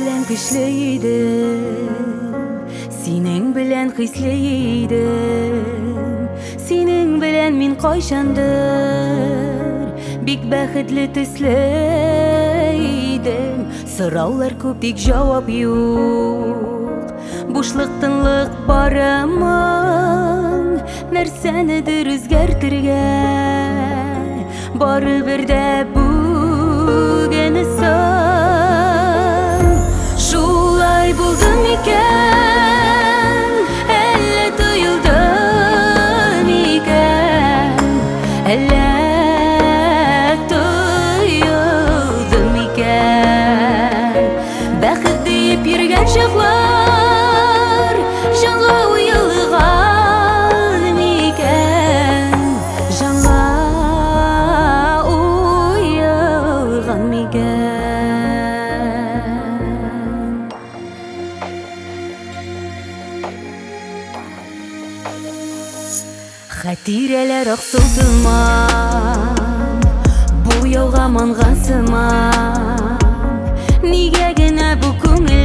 белән көчле идем, синең белән хисле идем, синең белән мин кайчандыр бик бәхетле төсле идем. Сораулар күп, тик җавап юк, бушлык, тынлык барамын, нәрсәнедер үзгәртергә, барыбер дә бүген сон. Шулай булды микән, әллә тоелды микән, әллә тоелды микән? Бәхет диеп йөргән чаклар җанга уелган микән, җанга уелган микән? Хәтирәләр аксылтылман, бу яуга манган сыман, нигә генә бу күңел